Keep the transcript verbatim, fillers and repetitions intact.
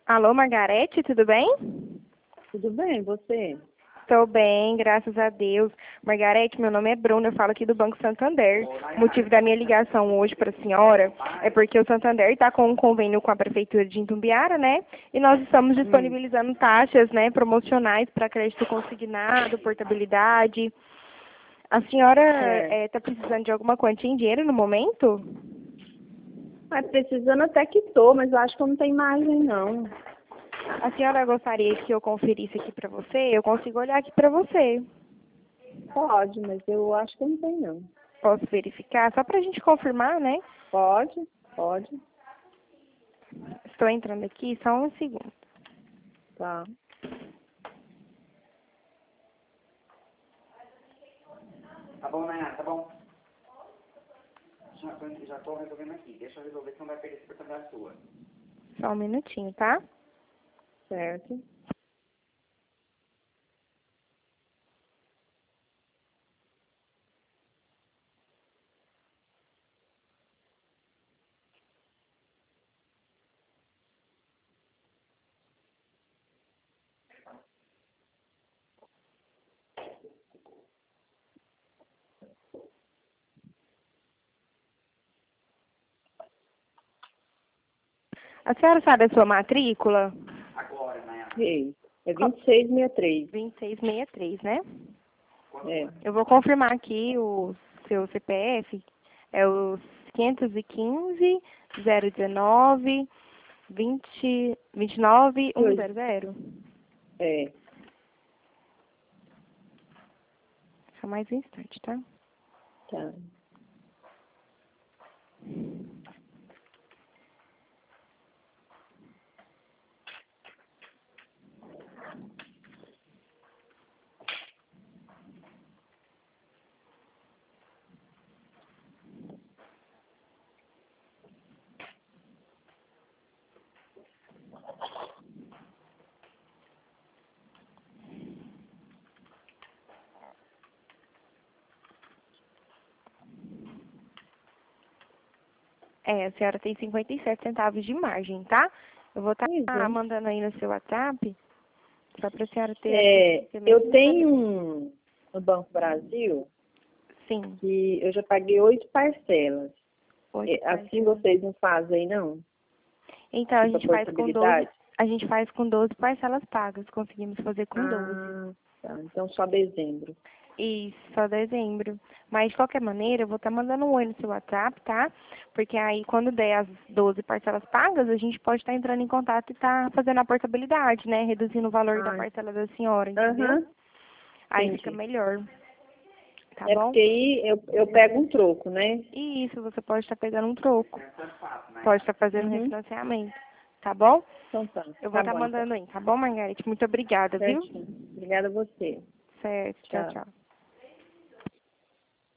Alô, Margarete, tudo bem? Tudo bem, você? Estou bem, graças a Deus. Margarete, meu nome é Bruna, eu falo aqui do Banco Santander. O motivo da minha ligação hoje para a senhora é porque o Santander está com um convênio com a Prefeitura de Itumbiara, né? E nós estamos Hum. disponibilizando taxas, né, promocionais para crédito consignado, portabilidade. A senhora É. está precisando de alguma quantia em dinheiro no momento? Mas precisando até que tô, mas eu acho que eu não tenho margem, não. A senhora gostaria que eu conferisse aqui para você? Eu consigo olhar aqui para você. Pode, mas eu acho que eu não tenho, não. Posso verificar? Só para a gente confirmar, né? Pode, pode. Estou entrando aqui, só um segundo. Tá. Tá bom, Nayara, tá bom. Já tô, já tô resolvendo aqui. Deixa eu resolver, senão vai perder essa oportunidade sua. Só um minutinho, tá? Certo. A senhora sabe a sua matrícula? Agora, Nayara. Ei, é vinte e seis sessenta e três. vinte e seis sessenta e três, né? É. Eu vou confirmar aqui o seu C P F. É o quinhentos e quinze, zero dezenove, vinte, vinte e nove, cento. É. Só mais um instante, tá? Tá. É, a senhora tem cinquenta e sete centavos de margem, tá? Eu vou estar Pois é. mandando aí no seu WhatsApp, só para a senhora ter É, aqui. eu tenho um no Banco Brasil Sim. que eu já paguei oito parcelas. Oito É, assim parcelas. vocês não fazem, não? Então, a Tipo a gente faz com doze, portabilidade? a gente faz com doze parcelas pagas, conseguimos fazer com doze. Ah, tá. Então só dezembro. Isso, só dezembro. Mas, de qualquer maneira, eu vou estar mandando um oi no seu WhatsApp, tá? Porque aí, quando der as doze parcelas pagas, a gente pode estar entrando em contato e estar fazendo a portabilidade, né? Reduzindo o valor da Ah, parcela da senhora, entendeu? aham, Aí fica entendi. melhor, tá É bom? porque aí eu, eu pego um troco, né? E isso, você pode estar pegando um troco. Essa é fácil, né? Pode estar fazendo Uhum. refinanciamento, tá bom? Então tá, Eu vou tá estar bom então. mandando aí, tá bom, Margarete? Muito obrigada, viu? Certinho. Obrigada a você. Certo, tchau, Tchau. tchau.